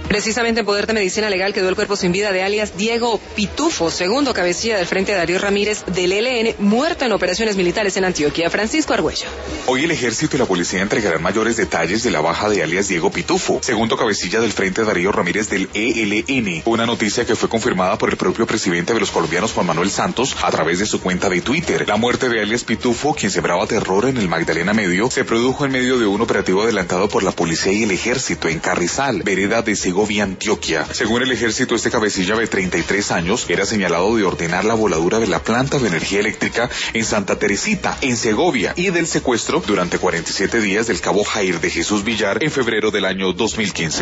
Precisamente en Poder de Medicina Legal quedó el cuerpo sin vida de alias Diego Pitufo, segundo cabecilla del Frente Darío Ramírez del ELN, muerto en operaciones militares en Antioquia. Francisco Argüello. Hoy el Ejército y la Policía entregarán mayores detalles de la baja de alias Diego Pitufo, segundo cabecilla del Frente Darío Ramírez del ELN. Una noticia que fue confirmada por el propio presidente de los colombianos, Juan Manuel Santos, a través de su cuenta de Twitter. La muerte de alias Pitufo, quien sembraba terror en el Magdalena Medio, se produjo en medio de un operativo adelantado por la Policía y el Ejército en Carrizal, vereda de Segovia, Antioquia. Según el Ejército, este cabecilla de 33 años era señalado de ordenar la voladura de la planta de energía eléctrica en Santa Teresita, en Segovia, y del secuestro durante 47 días del cabo Jair de Jesús Villar en febrero del año 2015.